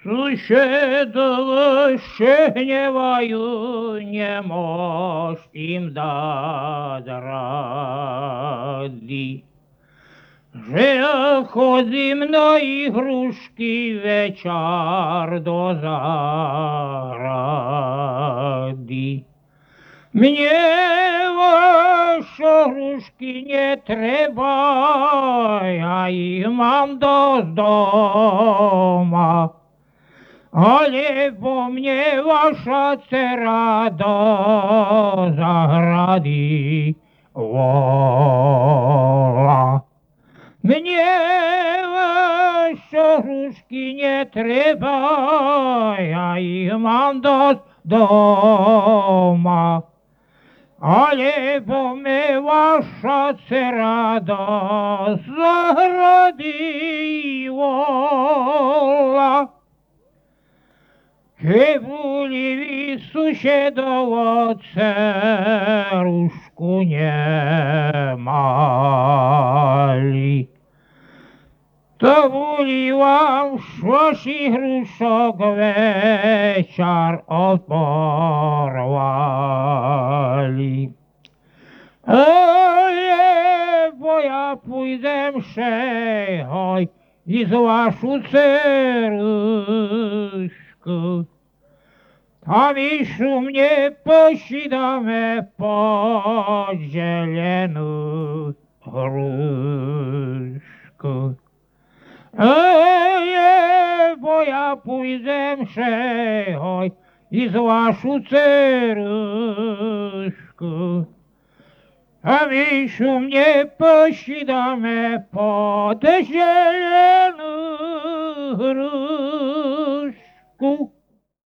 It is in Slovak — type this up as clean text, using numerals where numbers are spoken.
Сусідове ще гніваю, не мож їм дать ради. Że chodzim na igruszki wieczór do zarady. Mnie wasze gruszki nie trzeba, ja ich mam do doma. Ale po mnie wasza cera do zagrady woła. Mnie wasze gruszki nie trzeba, ja ich mam do doma. Ale po mnie wasza cera do zagrady woła. Чи були вісу ще до церушку не мали, то були вам шоші грушок вечір опорвали. Але бо я пойдем ще, гой, із вашу церушку. Tam iż u mnie posidamy pod zieloną gruszkę. Ej, bo ja pójdę szechoj i z waszu ceruszku. Tam iż u mnie posidamy pod zieloną gruszkę.